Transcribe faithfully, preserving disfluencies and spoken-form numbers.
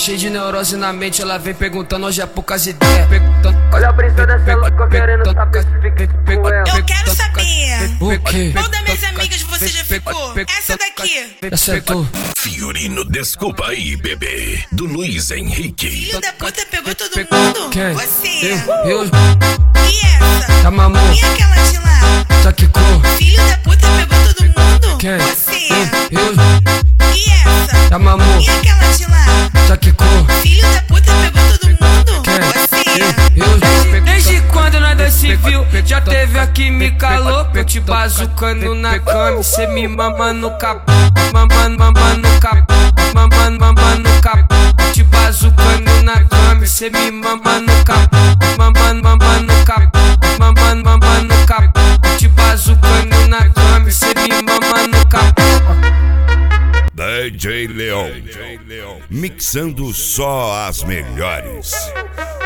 cheio de neurose na mente, ela vem perguntando hoje é poucas ideias. Perguntando, olha a brisa dessa louca querendo saber se fica com ela. Eu quero saber. O quê? Qual das minhas amigas você já ficou? Essa daqui. Acertou. Fiorino, desculpa aí, bebê. Do Luiz Henrique. Filho da puta pegou todo mundo. Quem? Você. Eu? E essa? Tá mamou? E aquela de lá? Já quicou? Filho da puta pegou todo mundo. Quem? Você. Eu? E essa? Tá mamou? E aquela de lá? Já quicou? Filho da puta pegou todo mundo. Quem? Você. Eu? Desde quando nós dois se viu, já teve a química louca. Eu te bazucando na cama, cê me mama no capô. Mamando, mamando no capô. Mamando, mamando no capô. Te bazucando na cama, cê me mama no capô. Mamando, mamando no capô. Mamando, mamando no capô. Te bazucando na cama, cê me mama no capô. D J Leão, mixando só as melhores.